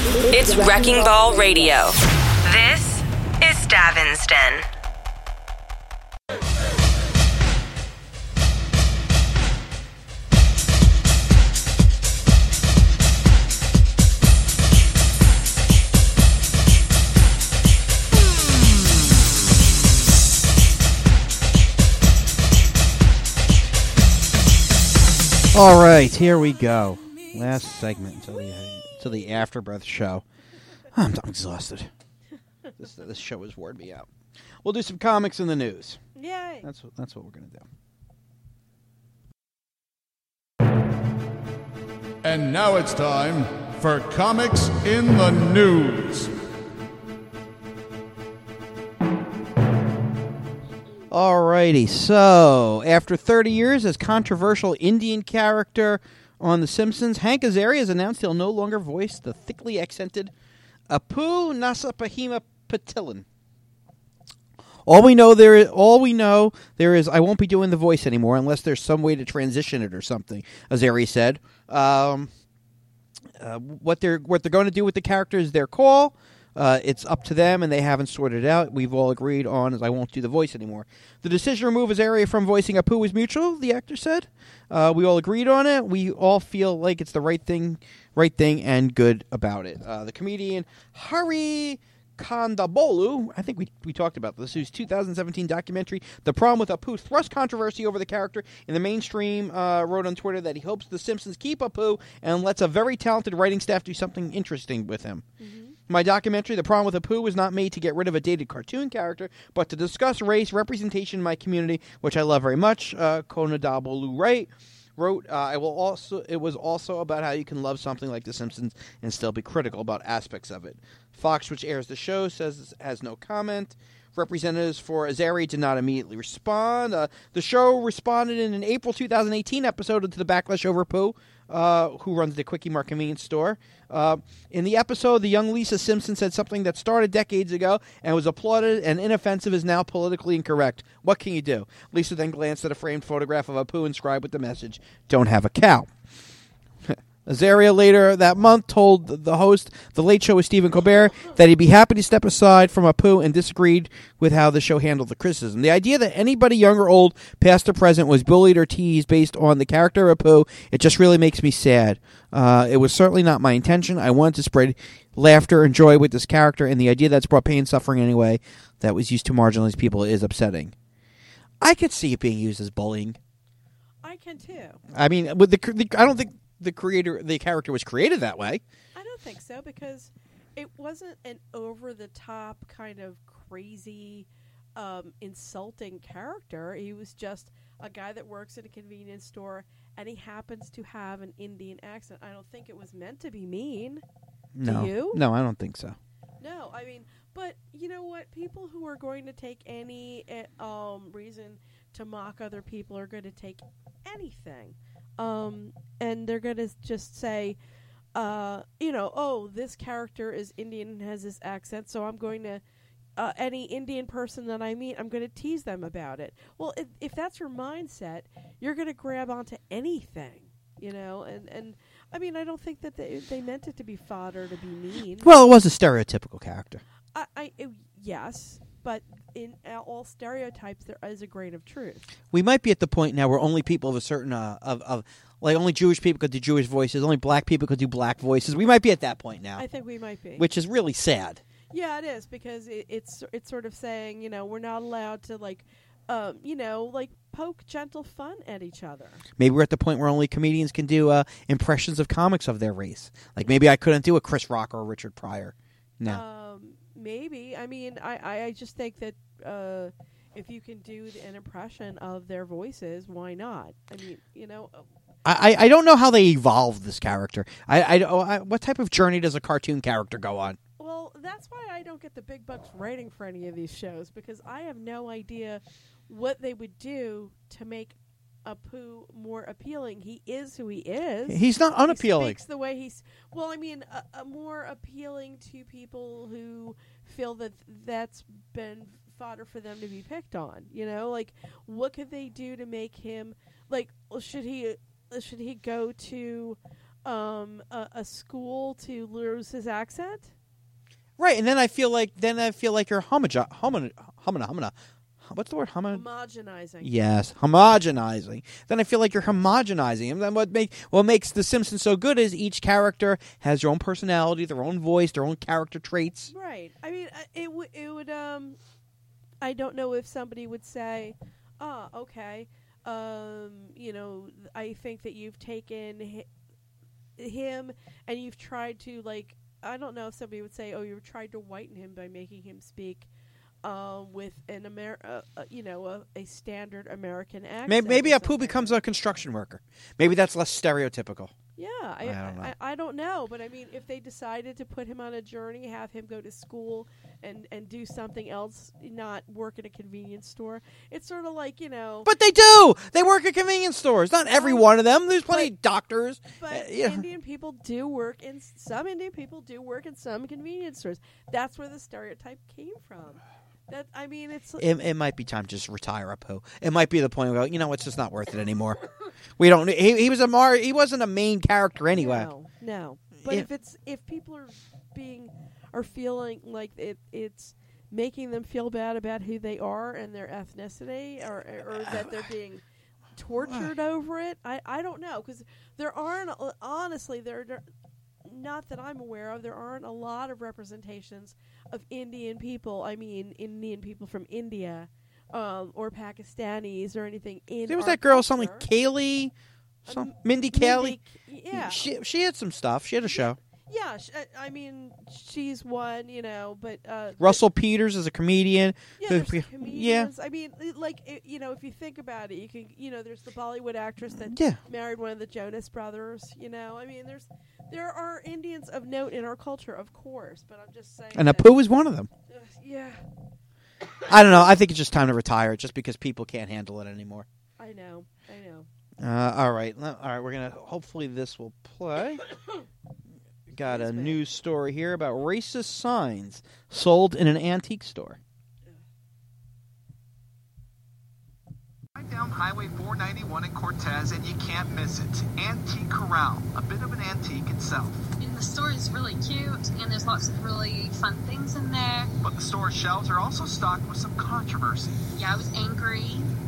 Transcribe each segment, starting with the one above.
It's Wrecking Ball Radio. This is Stavin's Den. All right, here we go. Last segment until the Afterbirth show. I'm exhausted. This show has worn me out. We'll do some comics in the news. Yay! That's what we're going to do. And now it's time for Comics in the News. Alrighty, so after 30 years as controversial Indian character on The Simpsons, Hank Azaria has announced he'll no longer voice the thickly accented Apu Nasapahima Patilan. All we know there is I won't be doing the voice anymore unless there's some way to transition it or something, Azaria said. What they're going to do with the character is their call. It's up to them, and they haven't sorted it out. We've all agreed on as I won't do the voice anymore. The decision to remove Azaria from voicing Apu is mutual, the actor said. We all agreed on it. We all feel like it's the right thing and good about it. The comedian Hari Kondabolu, I think we talked about this, whose 2017 documentary, The Problem with Apu, thrust controversy over the character in the mainstream, wrote on Twitter that he hopes The Simpsons keep Apu and lets a very talented writing staff do something interesting with him. Mm-hmm. My documentary, The Problem with Apu, was not made to get rid of a dated cartoon character, but to discuss race, representation in my community, which I love very much. Kondabolu wrote, it was also about how you can love something like The Simpsons and still be critical about aspects of it. Fox, which airs the show, says it has no comment. Representatives for Azaria did not immediately respond. The show responded in an April 2018 episode to the backlash over Apu, who runs the Quickie Mart convenience store. In the episode, the young Lisa Simpson said something that started decades ago and was applauded and inoffensive is now politically incorrect. What can you do? Lisa then glanced at a framed photograph of Apu inscribed with the message, "Don't have a cow." Azaria later that month told the host, The Late Show with Stephen Colbert, that he'd be happy to step aside from Apu and disagreed with how the show handled the criticism. The idea that anybody young or old, past or present, was bullied or teased based on the character of Apu, it just really makes me sad. It was certainly not my intention. I wanted to spread laughter and joy with this character, and the idea that's brought pain and suffering anyway that was used to marginalize people is upsetting. I could see it being used as bullying. I can too. I mean, with I don't think the character was created that way. I don't think so, because it wasn't an over-the-top kind of crazy, insulting character. He was just a guy that works at a convenience store, and he happens to have an Indian accent. I don't think it was meant to be mean. No. Do you? No, I don't think so. No, I mean, but you know what? People who are going to take any reason to mock other people are going to take anything. And they're going to just say, this character is Indian and has this accent, so I'm going to, any Indian person that I meet, I'm going to tease them about it. Well, if that's your mindset, you're going to grab onto anything, and I mean, I don't think that they meant it to be fodder, to be mean. Well, it was a stereotypical character. Yes, but in all stereotypes, there is a grain of truth. We might be at the point now where only people of a certain like only Jewish people could do Jewish voices, only black people could do black voices. We might be at that point now. I think we might be, which is really sad. Yeah, it is, because it's sort of saying, we're not allowed to poke gentle fun at each other. Maybe we're at the point where only comedians can do impressions of comics of their race. Like maybe I couldn't do a Chris Rock or a Richard Pryor. No. Maybe. I mean, I just think that if you can do an impression of their voices, why not? I mean, I don't know how they evolved this character. What type of journey does a cartoon character go on? Well, that's why I don't get the big bucks writing for any of these shows, because I have no idea what they would do to make Apu more appealing. He is who he is. He's not unappealing. He speaks the way he's... Well, I mean, more appealing to people who feel that that's been fodder for them to be picked on. What could they do to make him... should he go to a school to lose his accent. Right, and then I feel like you're what's the word? Homogenizing. Yes, homogenizing. Then I feel like you're homogenizing. And then what makes The Simpsons so good is each character has their own personality, their own voice, their own character traits. Right. I mean, it would. I don't know if somebody would say, okay. I think that you've taken him and you've tried to, like, I don't know if somebody would say, you've tried to whiten him by making him speak with an a standard American accent. Maybe Apu becomes a construction worker. Maybe that's less stereotypical. Yeah, I don't know, but I mean, if they decided to put him on a journey, have him go to school and do something else, not work at a convenience store, it's sort of like, But they do. They work at convenience stores. Not every one of them. There's plenty of doctors. But Indian people do work in some some convenience stores. That's where the stereotype came from. It might be time to just retire Apu. It might be the point where it's just not worth it anymore. We don't. He wasn't a main character anyway. No. But if people are feeling like it's making them feel bad about who they are and their ethnicity, or that they're being tortured over it, I don't know, because there aren't, honestly, not that I'm aware of, there aren't a lot of representations of Indian people. I mean, Indian people from India, or Pakistanis or anything. There was that girl, something Kaylee, Mindy Kaling. Yeah, she had some stuff. She had a show. Yeah, she's one, but Russell Peters is a comedian. Yeah, there's comedians. Yeah. I mean, if you think about it, you can, there's the Bollywood actress that married one of the Jonas Brothers. I mean, there are Indians of note in our culture, of course, but I'm just saying. And Apu is one of them. Yeah. I don't know. I think it's just time to retire, just because people can't handle it anymore. I know. All right. We're gonna. Hopefully, this will play. Got a news story here about racist signs sold in an antique store. Right down Highway 491 in Cortez, and you can't miss it. Antique Corral, a bit of an antique itself. And the store is really cute, and there's lots of really fun things in there. But the store's shelves are also stocked with some controversy. Yeah, I was angry,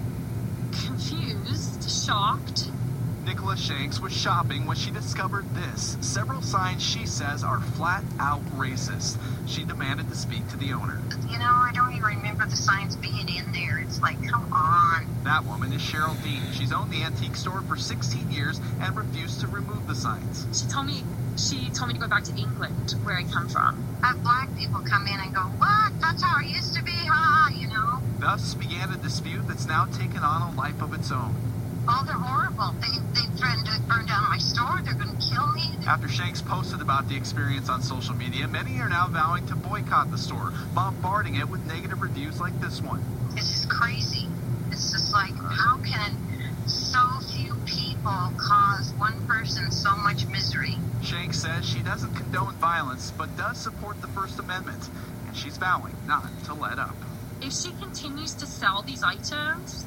confused, shocked. Nicola Shanks was shopping when she discovered this. Several signs she says are flat out racist. She demanded to speak to the owner. I don't even remember the signs being in there. It's like, come on. That woman is Cheryl Dean. She's owned the antique store for 16 years and refused to remove the signs. She told me to go back to England, where I come from. Black people come in and go, what? That's how it used to be, huh? Thus began a dispute that's now taken on a life of its own. Oh, they're horrible. They threatened to burn down my store. They're going to kill me. After Shanks posted about the experience on social media, many are now vowing to boycott the store, bombarding it with negative reviews like this one. This is crazy. It's just like, how can so few people cause one person so much misery? Shanks says she doesn't condone violence, but does support the First Amendment, and she's vowing not to let up. If she continues to sell these items,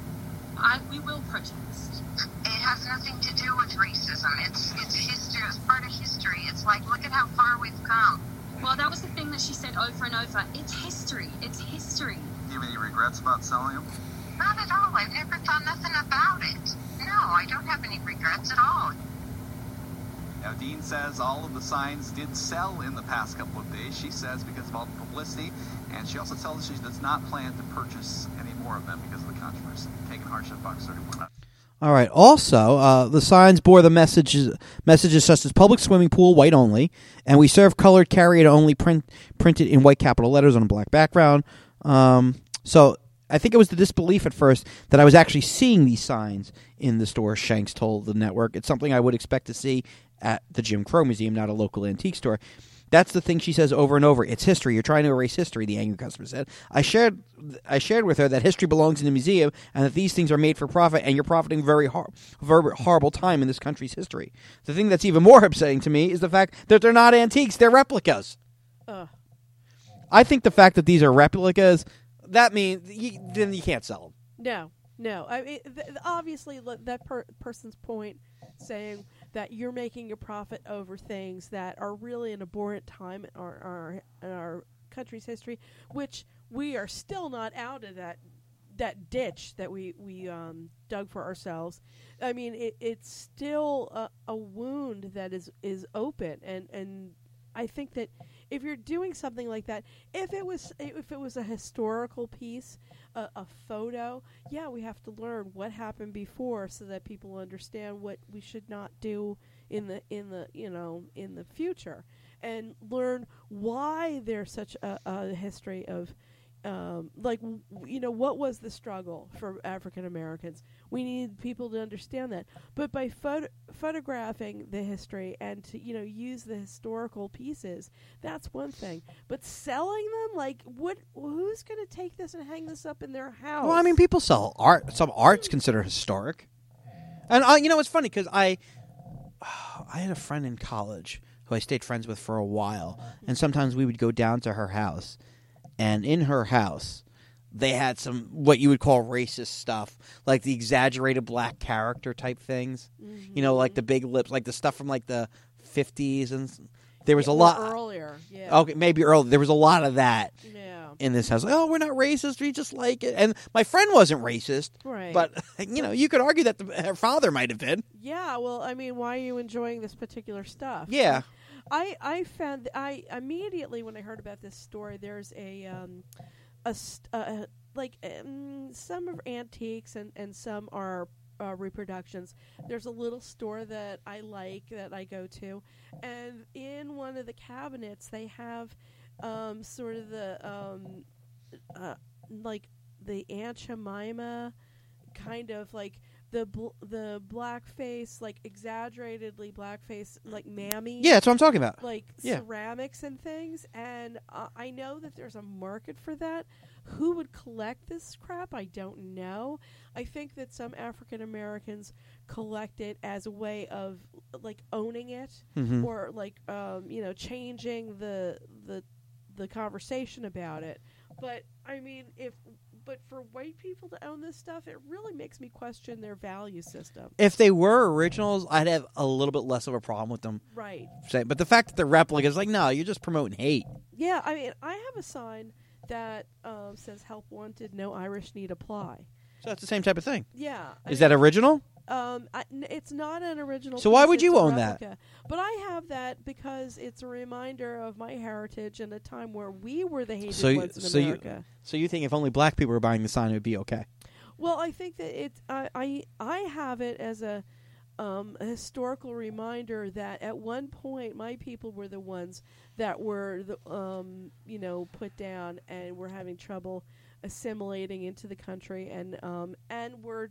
we will protest. It has nothing to do with racism. It's history. It's part of history. It's like, look at how far we've come. Well, that was the thing that she said over and over. It's history. It's history. Do you have any regrets about selling them? Not at all. I've never thought nothing about it. No, I don't have any regrets at all. Now, Dean says all of the signs did sell in the past couple of days. She says because of all the publicity, and she also tells us she does not plan to purchase any more of them because of the controversy. Taking Hardship Box 31. All right. Also, the signs bore the messages such as public swimming pool, white only, and we serve colored, carry it only, printed in white capital letters on a black background. So I think it was the disbelief at first that I was actually seeing these signs in the store, Shanks told the network. It's something I would expect to see at the Jim Crow Museum, not a local antique store. That's the thing she says over and over. It's history. You're trying to erase history, the angry customer said. I shared with her that history belongs in the museum and that these things are made for profit, and you're profiting very horrible time in this country's history. The thing that's even more upsetting to me is the fact that they're not antiques. They're replicas. I think the fact that these are replicas, that means then you can't sell them. No. I mean, obviously, that person's point saying that you're making a profit over things that are really an abhorrent time in our country's history, which we are still not out of that ditch that we dug for ourselves. I mean, it's still a wound that is open, and I think that if you're doing something like that, if it was a historical piece, a photo, yeah, we have to learn what happened before so that people understand what we should not do in the future, and learn why there's such a history of what was the struggle for African Americans. We need people to understand that. But by photographing the history and to use the historical pieces, that's one thing. But selling them, like, who's going to take this and hang this up in their house? Well, I mean, people sell art. Some art's considered historic. And it's funny because I had a friend in college who I stayed friends with for a while, and sometimes we would go down to her house. And in her house, they had some what you would call racist stuff, like the exaggerated black character type things. Mm-hmm. Like the big lips, like the stuff from like the 50s, and there was a lot earlier. Yeah. Okay, maybe earlier. There was a lot of that. Yeah. In this house, oh, we're not racist. We just like it. And my friend wasn't racist, right? But you could argue that her father might have been. Yeah. Well, I mean, why are you enjoying this particular stuff? Yeah. I found I immediately when I heard about this story, there's some are antiques and some are reproductions. There's a little store that I like that I go to, and in one of the cabinets they have sort of the like the Aunt Jemima kind of like the blackface, like exaggeratedly blackface, like mammy. Yeah, that's what I'm talking about. Like ceramics and things, and I know that there's a market for that. Who would collect this crap? I don't know. I think that some African Americans collect it as a way of like owning it, or like changing the conversation about it. But I mean, But for white people to own this stuff, it really makes me question their value system. If they were originals, I'd have a little bit less of a problem with them. Right. But the fact that they're replicas, like, no, you're just promoting hate. Yeah, I mean, I have a sign that says "Help Wanted, No Irish Need Apply." So that's the same type of thing. Yeah. Is that original? It's not an original. So why would it's you a own replica. that? But I have that because it's a reminder of my heritage and a time where we were the hated ones in America. So you think if only black people were buying the sign, it would be okay? Well, I think that I have it as a historical reminder that at one point my people were the ones that were put down and were having trouble assimilating into the country and were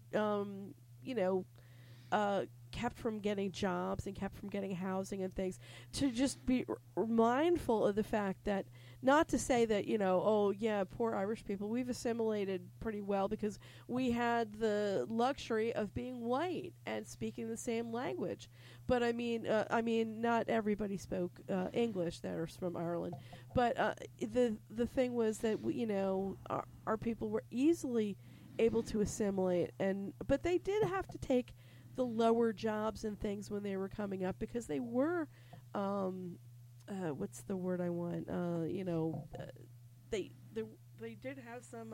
kept from getting jobs and kept from getting housing and things. To just be mindful of the fact that, not to say that, oh yeah, poor Irish people, we've assimilated pretty well because we had the luxury of being white and speaking the same language. But I mean, not everybody spoke English that are from Ireland. But the thing was that our people were easily able to assimilate, but they did have to take the lower jobs and things when they were coming up because they were what's the word I want? They did have some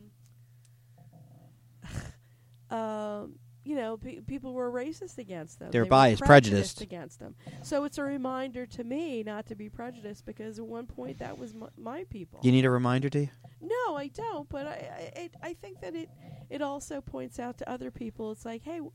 people were racist against them. They were biased, prejudiced against them. So it's a reminder to me not to be prejudiced because at one point that was my people. You need a reminder, do you? No, I don't. But I think that it also points out to other people. It's like, hey,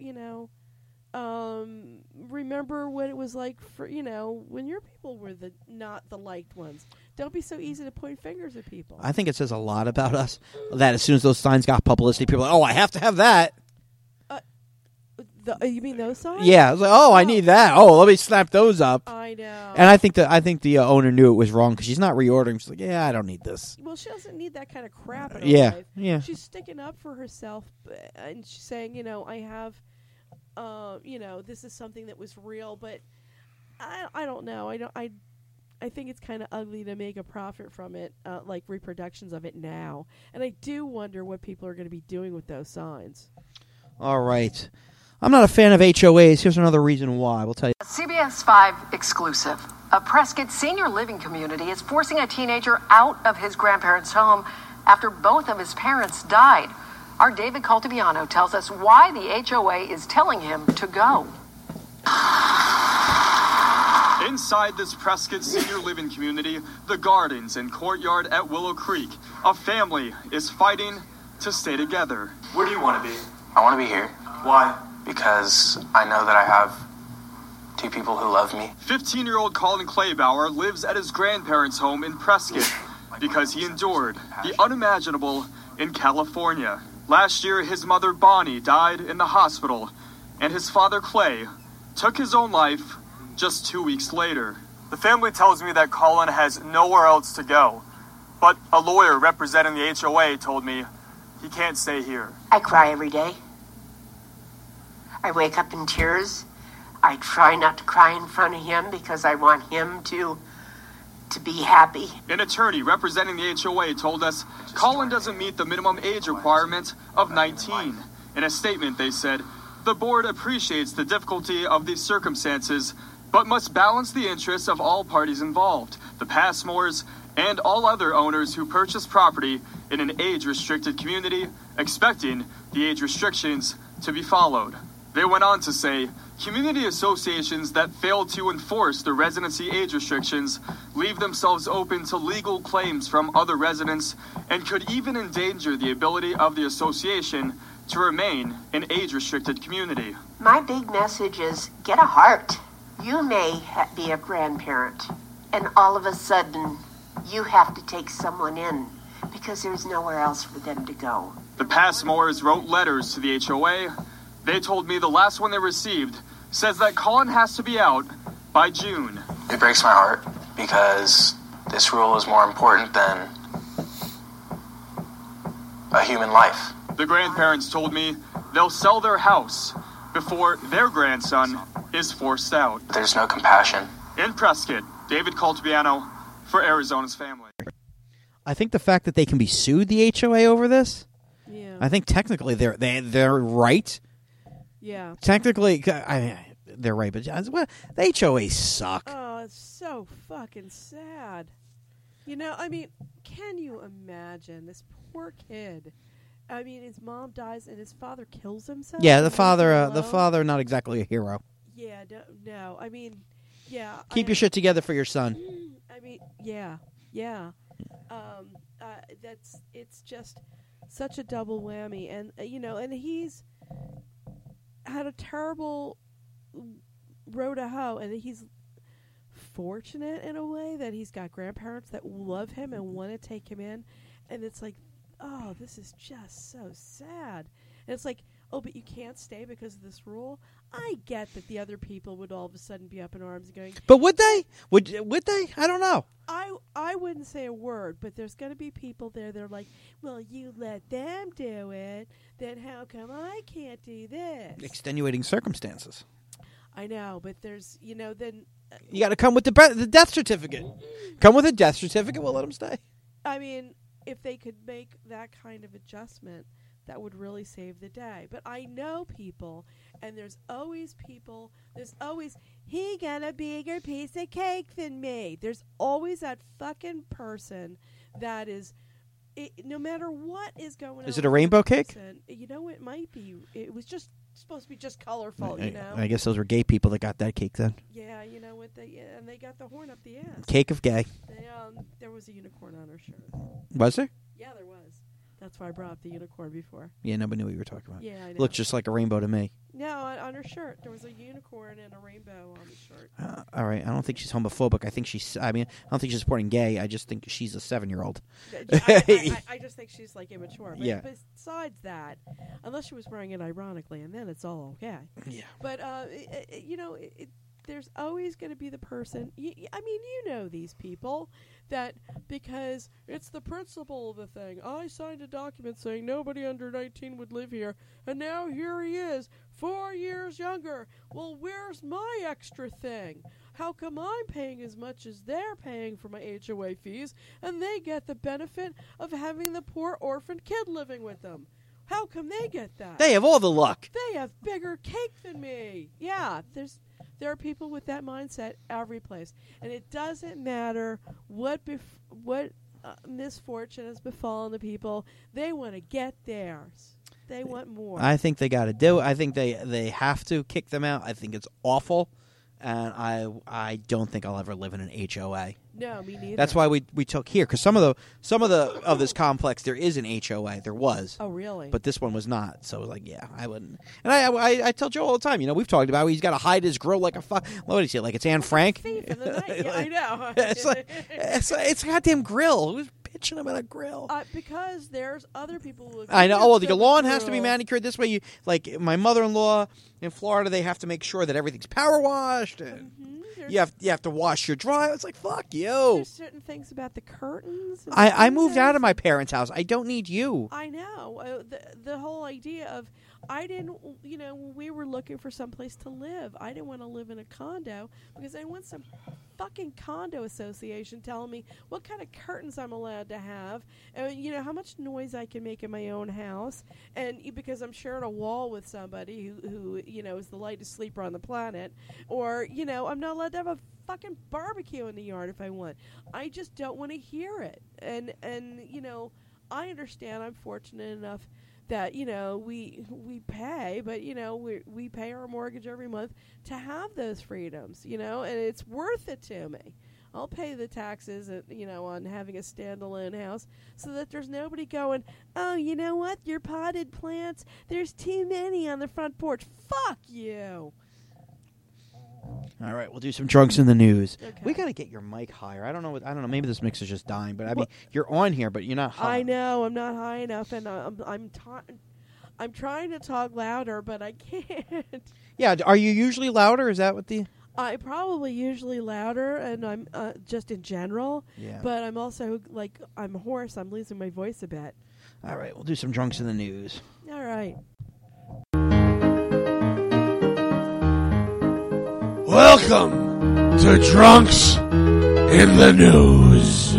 remember what it was like for when your people were not the liked ones. Don't be so easy to point fingers at people. I think it says a lot about us that as soon as those signs got publicity, people are like, oh, I have to have that. You mean those signs? Yeah, I was like, I need that. Oh, let me snap those up. I know. And I think the owner knew it was wrong because she's not reordering. She's like, yeah, I don't need this. Well, she doesn't need that kind of crap in her life. Yeah. She's sticking up for herself, and she's saying, I have, this is something that was real, but I don't know. I think it's kind of ugly to make a profit from it, like reproductions of it now. And I do wonder what people are going to be doing with those signs. All right. I'm not a fan of HOAs. Here's another reason why. We'll tell you. CBS 5 exclusive. A Prescott senior living community is forcing a teenager out of his grandparents' home after both of his parents died. Our David Caltabiano tells us why the HOA is telling him to go. Inside this Prescott senior living community, the gardens and courtyard at Willow Creek, a family is fighting to stay together. Where do you want to be? I want to be here. Why? Because I know that I have two people who love me. 15-year-old Colin Claybauer lives at his grandparents' home in Prescott because he endured the unimaginable in California. Last year, his mother Bonnie died in the hospital, and his father Clay took his own life just 2 weeks later. The family tells me that Colin has nowhere else to go, but a lawyer representing the HOA told me he can't stay here. I cry every day. I wake up in tears. I try not to cry in front of him because I want him to be happy. An attorney representing the HOA told us Colin doesn't meet the minimum age requirement of 19. In a statement, they said, the board appreciates the difficulty of these circumstances, but must balance the interests of all parties involved, the Passmores and all other owners who purchase property in an age-restricted community, expecting the age restrictions to be followed. They went on to say, community associations that fail to enforce the residency age restrictions leave themselves open to legal claims from other residents and could even endanger the ability of the association to remain an age-restricted community. My big message is get a heart. You may be a grandparent, and all of a sudden, you have to take someone in because there's nowhere else for them to go. The Passmores wrote letters to the HOA. They told me the last one they received says that Colin has to be out by June. It breaks my heart because this rule is more important than a human life. The grandparents told me they'll sell their house before their grandson is forced out. There's no compassion. In Prescott, David Caltabiano for Arizona's Family. I think the fact that they can be sued, the HOA, over this, Yeah. I think technically they're right. Yeah. Technically, they're right, but well, the HOAs suck. Oh, it's so fucking sad. You know, I mean, can you imagine this poor kid? I mean, his mom dies and his father kills himself. Yeah, the father, not exactly a hero. Yeah, no. I mean, yeah. Keep your shit together for your son. I mean, yeah. It's just such a double whammy, and and he's had a terrible road to hoe, and he's fortunate in a way that he's got grandparents that love him and want to take him in, and it's like, oh, this is just so sad. And it's like, oh, but you can't stay because of this rule. I get that the other people would all of a sudden be up in arms and going, but would they? Would they? I don't know. I wouldn't say a word, but there's going to be people there that are like, well, you let them do it, then how come I can't do this? Extenuating circumstances. I know, but there's, then... you got to come with the death certificate. Come with a death certificate, we'll let them stay. I mean, if they could make that kind of adjustment, that would really save the day. But I know people, and there's always, he got a bigger piece of cake than me. There's always that fucking person that is, no matter what is going on. Is it a rainbow cake? It might be. It was just supposed to be just colorful, I guess those were gay people that got that cake then. Yeah, and they got the horn up the ass. Cake of gay. There was a unicorn on her shirt. Was there? Yeah, there was. That's why I brought up the unicorn before. Yeah, nobody knew what you were talking about. Yeah, I know. Looked just like a rainbow to me. No, on her shirt. There was a unicorn and a rainbow on the shirt. All right. I don't think she's homophobic. I don't think she's supporting gay. I just think she's a 7-year-old. I just think she's, like, immature. But yeah. Besides that, unless she was wearing it ironically, and then it's all okay. Yeah. But, there's always going to be the person, you know these people, that because it's the principle of the thing. I signed a document saying nobody under 19 would live here, and now here he is, 4 years younger. Well, where's my extra thing? How come I'm paying as much as they're paying for my HOA fees, and they get the benefit of having the poor orphan kid living with them? How come they get that? They have all the luck. They have bigger cake than me. Yeah, there are people with that mindset every place, and it doesn't matter what misfortune has befallen the people. They want to get theirs. They want more. I think they got to do it. I think they have to kick them out. I think it's awful, and I don't think I'll ever live in an HOA. No, me neither. That's why we took here, because some of this complex there is an HOA. There was. Oh, really? But this one was not. So it was like, yeah, I wouldn't. And I tell Joe all the time. We've talked about he's got to hide his grill like a fuck. What is it? Like it's Anne Frank. Thief in the night. Yeah, I know. it's a goddamn grill. Who's pitching him at a grill? Because there's other people who. I know. Well, your lawn has to be manicured this way. You like my mother-in-law in Florida. They have to make sure that everything's power washed. And you have to wash your dryer. It's like fuck you. There's certain things about the curtains. I moved out of my parents' house. I don't need you. I know. The whole idea of I didn't, when we were looking for someplace to live, I didn't want to live in a condo because I want some fucking condo association telling me what kind of curtains I'm allowed to have, and how much noise I can make in my own house, and because I'm sharing a wall with somebody who is the lightest sleeper on the planet, or I'm not allowed to have a fucking barbecue in the yard if I want. I just don't want to hear it, and I understand. I'm fortunate enough that we pay, but we pay our mortgage every month to have those freedoms, and it's worth it to me. I'll pay the taxes, on having a standalone house, so that there's nobody going, oh, you know what? Your potted plants, there's too many on the front porch. Fuck you. All right, we'll do some drunks in the news. Okay. We got to get your mic higher. I don't know. Maybe this mix is just dying, but I mean, you're on here, but you're not high. I know I'm not high enough, and I'm trying to talk louder, but I can't. Yeah, are you usually louder? Is that what the? I'm probably usually louder, and I'm just in general. Yeah. But I'm also I'm hoarse. I'm losing my voice a bit. All right, we'll do some drunks in the news. All right. Welcome to Drunks in the News.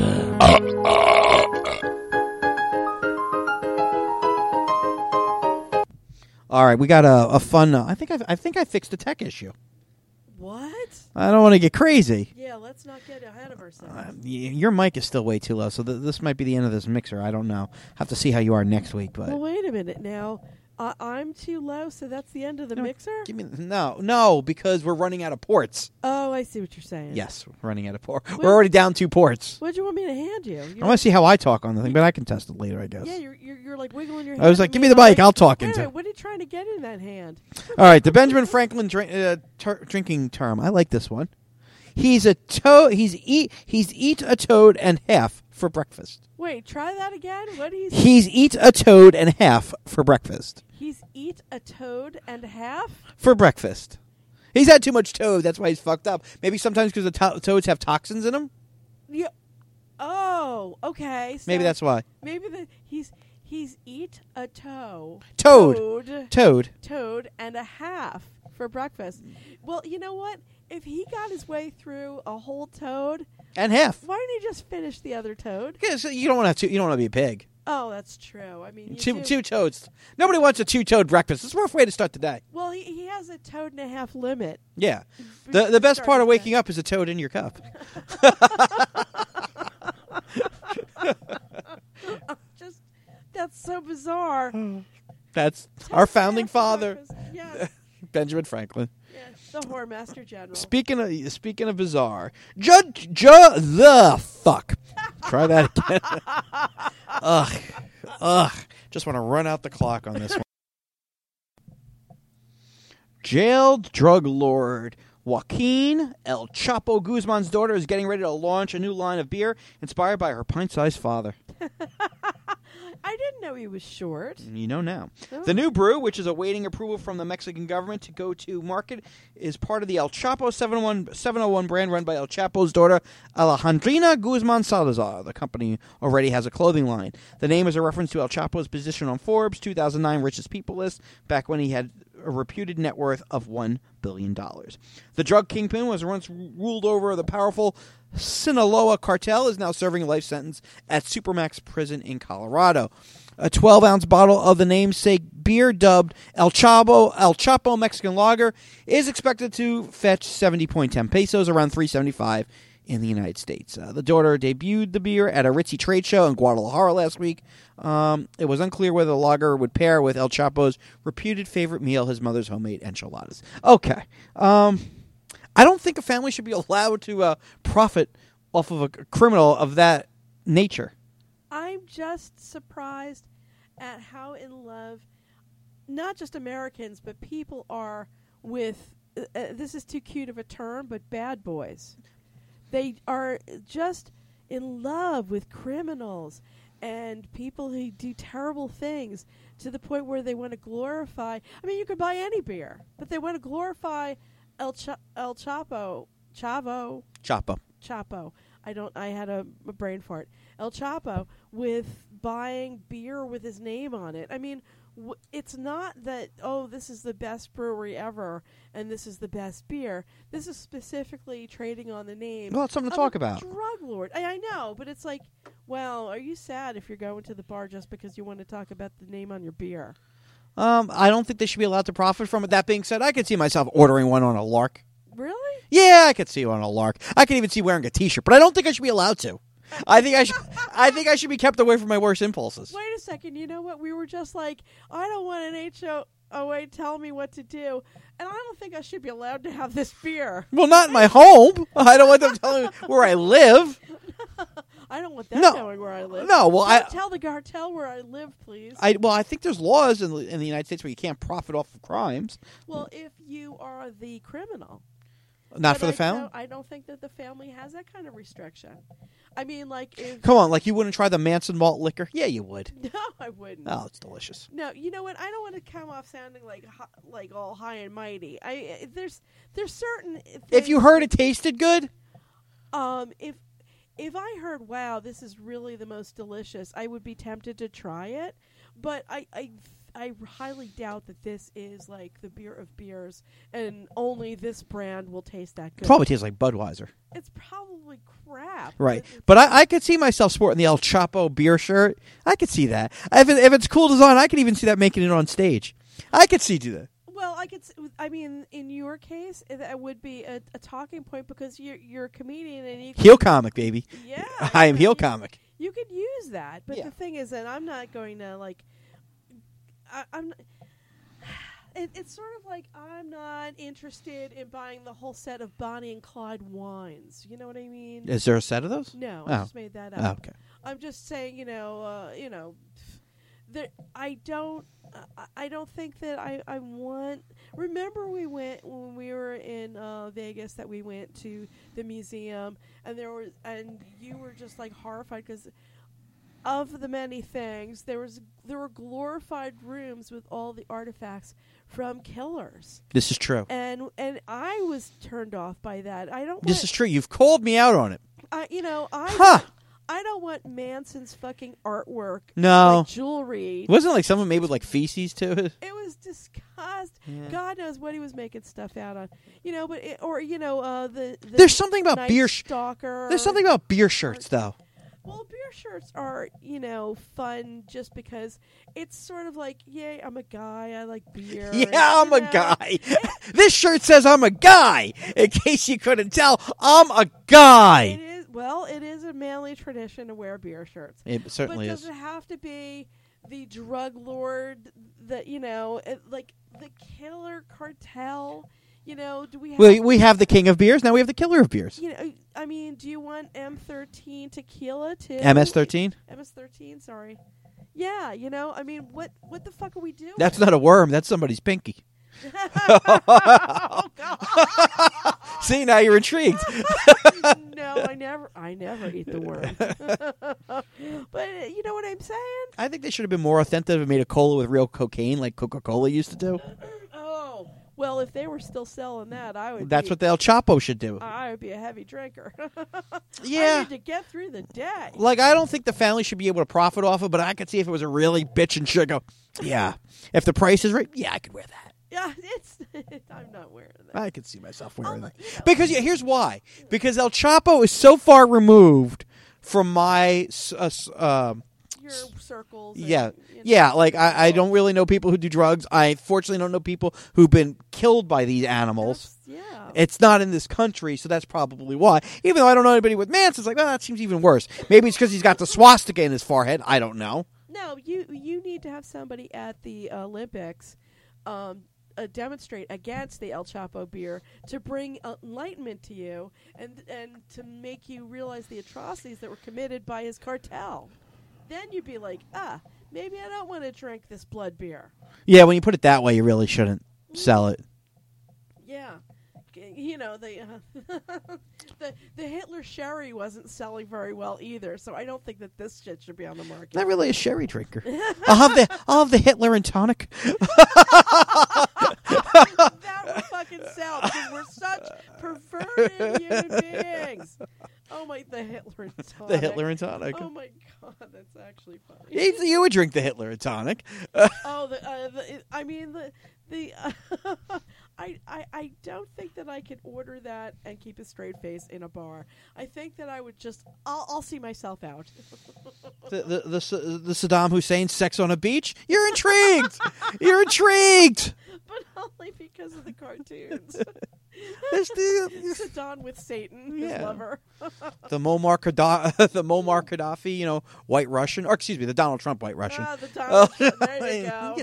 All right, we got a fun. I think I fixed a tech issue. What? I don't want to get crazy. Yeah, let's not get ahead of ourselves. Your mic is still way too low, so this might be the end of this mixer. I don't know. Have to see how you are next week. But well, wait a minute now. I'm too low, so that's the end of the mixer? No, because we're running out of ports. Oh, I see what you're saying. Yes, we're running out of ports. We're already down 2 ports. What do you want me to hand you? I want to see how I talk on the thing, but I can test it later, I guess. Yeah, you're like wiggling your hand. I was like, give me the mic, I'll talk into it. What are you trying to get in that hand? All right, the Benjamin Franklin drinking term. I like this one. He's a toad. He's eat a toad and half for breakfast. Wait, try that again. What He's eat a toad and half for breakfast. He's eat a toad and half for breakfast. He's had too much toad. That's why he's fucked up. Maybe sometimes because the toads have toxins in them. Yeah. Oh, okay. So maybe that's why. Maybe he's eat a toad and a half for breakfast. Well, you know what? If he got his way through a whole toad and half, why didn't he just finish the other toad? Because you don't want to. You don't want to be a pig. Oh, that's true. I mean, two toads. Nobody wants a 2-toad breakfast. It's a rough way to start the day. Well, he has a toad and a half limit. Yeah. The best part of waking up is a toad in your cup. That's so bizarre. That's our founding father, yes. Benjamin Franklin. Yeah, the Whoremaster General. Speaking of bizarre, the fuck. Try that again. Ugh. Just want to run out the clock on this one. Jailed drug lord Joaquin El Chapo Guzman's daughter is getting ready to launch a new line of beer inspired by her pint-sized father. I didn't know he was short. You know now. Oh. The new brew, which is awaiting approval from the Mexican government to go to market, is part of the El Chapo 701 brand run by El Chapo's daughter, Alejandrina Guzman Salazar. The company already has a clothing line. The name is a reference to El Chapo's position on Forbes' 2009 richest people list, back when he had a reputed net worth of $1 billion. The drug kingpin was once ruled over the powerful Sinaloa cartel, is now serving a life sentence at Supermax prison in Colorado. A 12-ounce bottle of the namesake beer dubbed El Chapo Mexican Lager is expected to fetch 70.10 pesos, around $3.75 in the United States. The daughter debuted the beer at a ritzy trade show in Guadalajara last week. It was unclear whether the lager would pair with El Chapo's reputed favorite meal, his mother's homemade enchiladas. Okay. I don't think a family should be allowed to profit off of a criminal of that nature. I'm just surprised at how in love not just Americans but people are with this is too cute of a term, but bad boys. They are just in love with criminals and people who do terrible things to the point where they want to glorify. I mean, you could buy any beer, but they want to glorify El Chapo. I had a brain fart. El Chapo with buying beer with his name on it. I mean, it's not that, this is the best brewery ever and this is the best beer. This is specifically trading on the name. Well, it's something to talk about. Drug lord. I know, but it's like, well, are you sad if you're going to the bar just because you want to talk about the name on your beer? I don't think they should be allowed to profit from it. That being said, I could see myself ordering one on a lark. Really? Yeah, I could see one on a lark. I could even see wearing a T-shirt, but I don't think I should be allowed to. I think I should be kept away from my worst impulses. Wait a second. You know what? We were just like, I don't want an HOA telling me what to do, and I don't think I should be allowed to have this beer. Well, not in my home. I don't want them telling me where I live. I don't want them knowing where I live. No, well, don't tell the cartel where I live, please. I think there's laws in the United States where you can't profit off of crimes. Well, if you are the criminal. Not for the family? I don't think that the family has that kind of restriction. I mean, like if... Come on, like you wouldn't try the Manson malt liquor? Yeah, you would. No, I wouldn't. Oh, it's delicious. No, you know what? I don't want to come off sounding like all high and mighty. There's certain things... If you heard it tasted good? If I heard, wow, this is really the most delicious, I would be tempted to try it. But I highly doubt that this is like the beer of beers, and only this brand will taste that good. Probably tastes like Budweiser. It's probably crap. Right. But I could see myself sporting the El Chapo beer shirt. I could see that. If it's cool design, I could even see that making it on stage. I could see do that. Well, I mean, in your case, that would be a talking point because you're a comedian and you heel comic, baby. Yeah. I am heel comic. You could use that, but the thing is that I'm not going to like. It's sort of like I'm not interested in buying the whole set of Bonnie and Clyde wines. You know what I mean? Is there a set of those? No, I just made that up. Oh, okay. I'm just saying, I don't think that I want. Remember, when we were in Vegas that we went to the museum and you were just like horrified because. Of the many things, there were glorified rooms with all the artifacts from killers. This is true. And I was turned off by that. This is true. You've called me out on it. I don't want Manson's fucking artwork. No. Like jewelry. Wasn't it like someone made with like feces to it? It was disgusting. Yeah. God knows what he was making stuff out on. The There's something about beer stalker. There's something about beer shirts though. Well, beer shirts are, fun just because it's sort of like, yay, I'm a guy, I like beer. Yeah, I'm a guy. This shirt says I'm a guy. In case you couldn't tell, I'm a guy. It is a manly tradition to wear beer shirts. It certainly is. But does it have to be the drug lord, like the killer cartel? Do we have... We have the king of beers, now we have the killer of beers. I mean, do you want M13 tequila too? MS-13? MS-13, sorry. Yeah, I mean, what the fuck are we doing? That's not a worm, that's somebody's pinky. Oh, God. See, now you're intrigued. No, I never eat the worm. But you know what I'm saying? I think they should have been more authentic and made a cola with real cocaine like Coca-Cola used to do. Oh, well, if they were still selling that, I would. That's what the El Chapo should do. I would be a heavy drinker. Yeah. I need to get through the day. Like, I don't think the family should be able to profit off it, but I could see if it was a really bitchin' shit. Go, yeah. If the price is right, yeah, I could wear that. Yeah, I'm not wearing that. I could see myself wearing that. Because here's why. Because El Chapo is so far removed from my your circles. Yeah, and, you know, yeah. Like I don't really know people who do drugs. I fortunately don't know people who've been killed by these animals. Yeah. It's not in this country, so that's probably why. Even though I don't know anybody with Manson, it's like, well, that seems even worse. Maybe it's because he's got the swastika in his forehead. I don't know. No, you need to have somebody at the Olympics demonstrate against the El Chapo beer to bring enlightenment to you and to make you realize the atrocities that were committed by his cartel. Then you'd be like, maybe I don't want to drink this blood beer. Yeah, when you put it that way, you really shouldn't sell it. Yeah. You know, the Hitler sherry wasn't selling very well either, so I don't think that this shit should be on the market. Not really a sherry drinker. I'll have the Hitler and tonic. That would fucking sell because we're such perverted human beings. Oh my, the Hitler and tonic. The Hitler and tonic. Oh my god, that's actually funny. You would drink the Hitler and tonic. I don't think that I could order that and keep a straight face in a bar. I think that I would just I'll see myself out. the Saddam Hussein sex on a beach. You're intrigued. You're intrigued. But only because of the cartoons. Saddam with Satan, his lover. The Muammar Gaddafi, White Russian, or excuse me, the Donald Trump White Russian. The Donald Trump. There you go.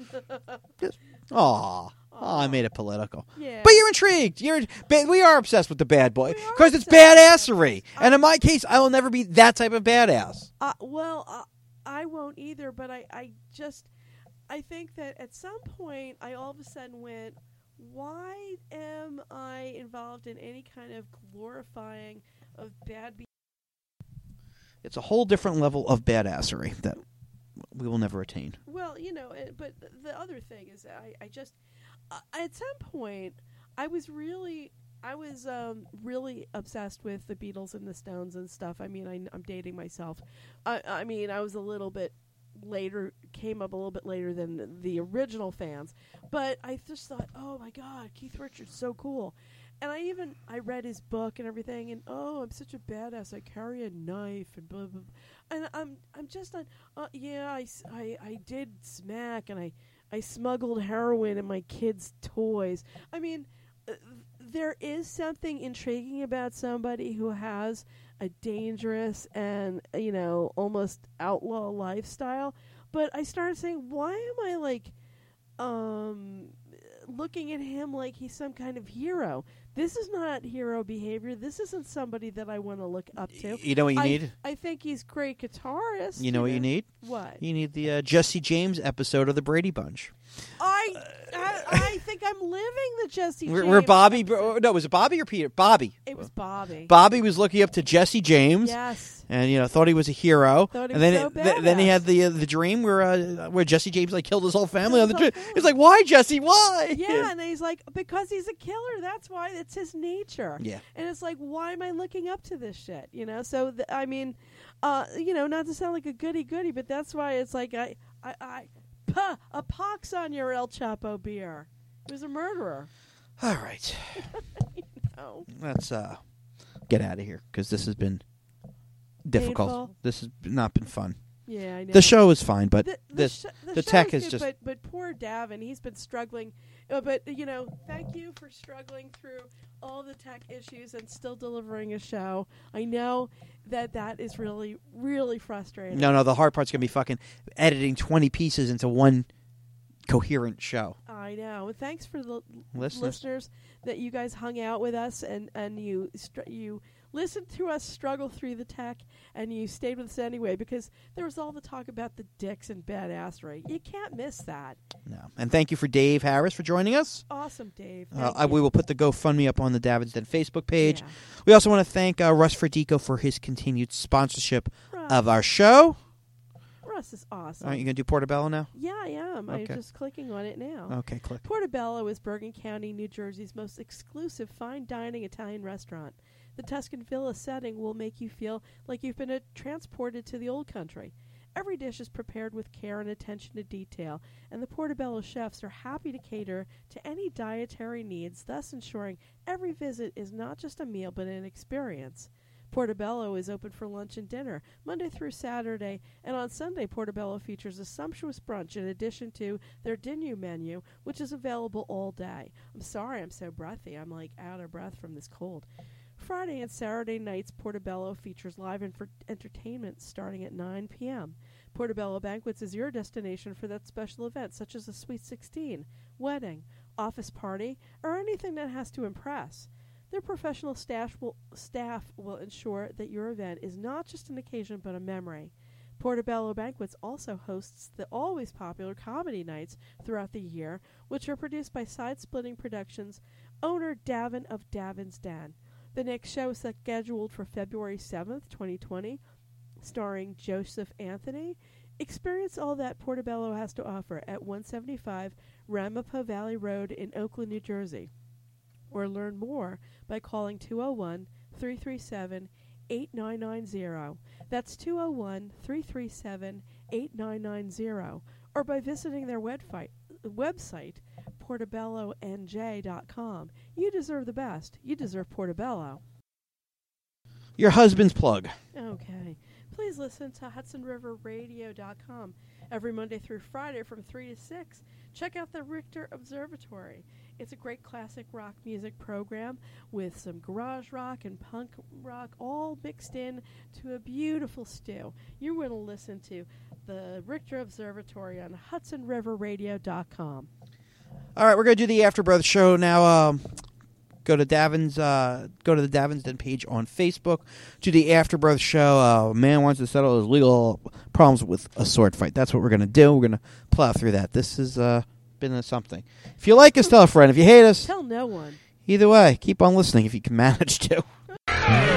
I made it political. Yeah. But you're intrigued. We are obsessed with the bad boy because it's badassery. And in my case, I will never be that type of badass. I won't either. But I think that at some point, I all of a sudden went, why am I involved in any kind of glorifying of bad behavior? It's a whole different level of badassery that we will never attain. Well, but the other thing is I just at some point I was really obsessed with the Beatles and the Stones and stuff. I mean, I'm dating myself. I mean, I was a little bit later, came up a little bit later than the original fans, but I just thought, oh my god, Keith Richards so cool. And I read his book and everything, and I'm such a badass. I carry a knife and blah blah, and I'm just on. I did smack, and I smuggled heroin in my kids' toys. I mean, there is something intriguing about somebody who has a dangerous and almost outlaw lifestyle. But I started saying, why am I looking at him like he's some kind of hero? This is not hero behavior. This isn't somebody that I want to look up to. You know what you need? I think he's great guitarist. You know what you need? What? You need the Jesse James episode of the Brady Bunch. I think I'm living the Jesse James. Where Bobby? No, was it Bobby or Peter? Bobby. It was Bobby. Bobby was looking up to Jesse James. Yes. And thought he was a hero. Thought he and was then so badass. then he had the dream where Jesse James killed his whole family on the dream. It's like, why, Jesse? Why? Yeah, and he's like, because he's a killer. That's why. It's his nature. Yeah. And it's like, why am I looking up to this shit? So I mean, not to sound like a goody-goody, but that's why it's like a pox on your El Chapo beer. He was a murderer. All right. No. Let's get out of here because this has been difficult. Painful. This has not been fun. Yeah, I know. The show is fine, but the tech is is good, just. But poor Davin, he's been struggling. But thank you for struggling through all the tech issues and still delivering a show. I know that is really, really frustrating. No, the hard part's gonna be fucking editing 20 pieces into one coherent show. I know. Thanks for the listeners that you guys hung out with us and you listened to us struggle through the tech and you stayed with us anyway because there was all the talk about the dicks and badassery. You can't miss that. No. And thank you for Dave Harris for joining us. Awesome, Dave. We will put the GoFundMe up on the David's Den Facebook page. Yeah. We also want to thank Russ Ferdico for his continued sponsorship of our show. Russ is awesome. Aren't you going to do Portobello now? Yeah, I am. Okay. I'm just clicking on it now. Okay, click. Portobello is Bergen County, New Jersey's most exclusive fine dining Italian restaurant. The Tuscan Villa setting will make you feel like you've been transported to the old country. Every dish is prepared with care and attention to detail, and the Portobello chefs are happy to cater to any dietary needs, thus ensuring every visit is not just a meal but an experience. Portobello is open for lunch and dinner, Monday through Saturday, and on Sunday, Portobello features a sumptuous brunch in addition to their dinner menu, which is available all day. I'm sorry I'm so breathy. I'm like out of breath from this cold. Friday and Saturday nights, Portobello features live entertainment starting at 9 p.m. Portobello Banquets is your destination for that special event, such as a Sweet 16, wedding, office party, or anything that has to impress. Their professional staff will ensure that your event is not just an occasion but a memory. Portobello Banquets also hosts the always popular comedy nights throughout the year, which are produced by Side Splitting Productions owner Davin of Davin's Den. The next show is scheduled for February 7th, 2020, starring Joseph Anthony. Experience all that Portobello has to offer at 175 Ramapo Valley Road in Oakland, New Jersey. Or learn more by calling 201-337-8990. That's 201-337-8990. Or by visiting their website, portobellonj.com. You deserve the best. You deserve Portobello. Your husband's plug. Okay. Please listen to HudsonRiverRadio.com every Monday through Friday from 3 to 6. Check out the Richter Observatory. It's a great classic rock music program with some garage rock and punk rock all mixed in to a beautiful stew. You're going to listen to the Richter Observatory on HudsonRiverRadio.com. All right, we're going to do the Afterbirth show now. Go to the Davin's Den page on Facebook. To the Afterbirth show. A man wants to settle his legal problems with a sword fight. That's what we're going to do. We're going to plow through that. This has been something. If you like us, tell a friend. If you hate us, tell no one. Either way, keep on listening if you can manage to.